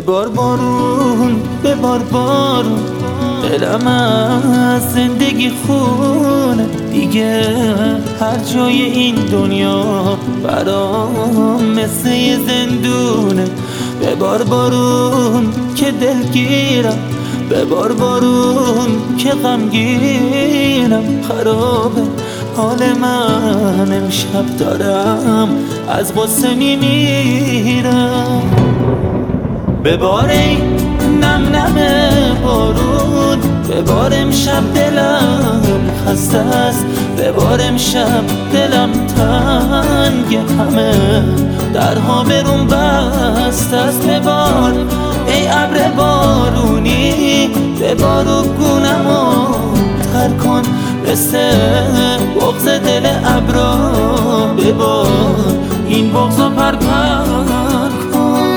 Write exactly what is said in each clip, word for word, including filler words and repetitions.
ببار بارون، ببار بارون، دلم از زندگی خونه دیگه. هر جای این دنیا برام مثل یه زندونه. ببار بارون که دلگیرم، ببار بارون که غمگینم. خرابه حال من امشب، دارم از غصه میمیرم. ببار ای نم نم بارون، ببار امشب دلم خسته است. ببار امشب دلم تنگ، همه درها برون بسته است. ببار ای ابر بارونی، ببار و گونمو تر کن مثل بغض دل ابرا. ببار این بغضو پر پر کن.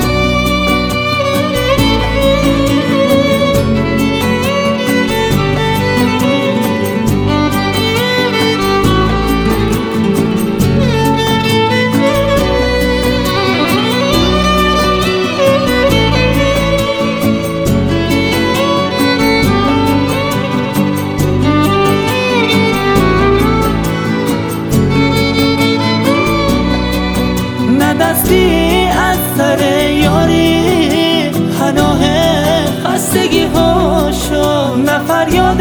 دستی از سر یاری پناه خستگی هاشو، نه فریاد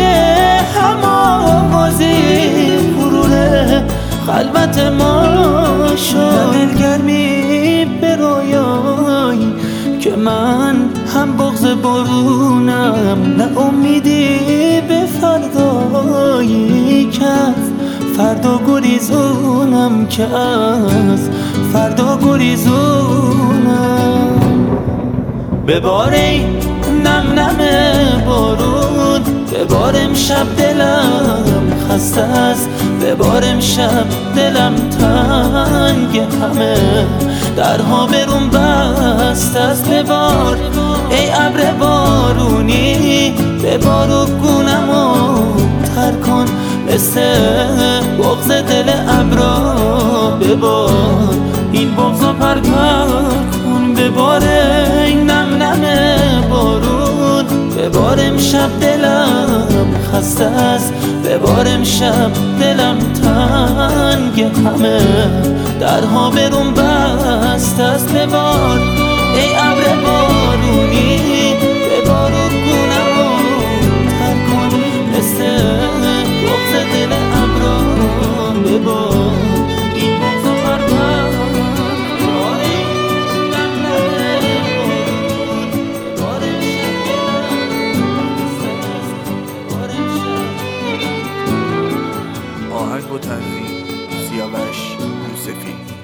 هم‌آوازی غرور خلوت ما شو. نه دلگرمی به رویایی که من هم بغض بارونم، نه امیدی به فردایی که از فردا گریزونم، که از فردا گریزونم. ببار ای نم نم بارون، ببار امشب دلم خسته است. ببار امشب دلم تنگ، همه درها برون بسته است. ببار ای ابر بارونی، ببار و گونمو تر کن مثل بغض دل ابرا. ببار این بغضو پر پر کن. ببار ای نم نم بارون، ببار امشب دلم خسته است. ببار امشب دلم تنگ، همه درها برون بسته است. ببار ای ابر بارونی، ببار و گونمو تر کن مثل بغض دل ابرا. ببار این بغضو پر پر آهنگ و تنظیم سیاوش یوسفی.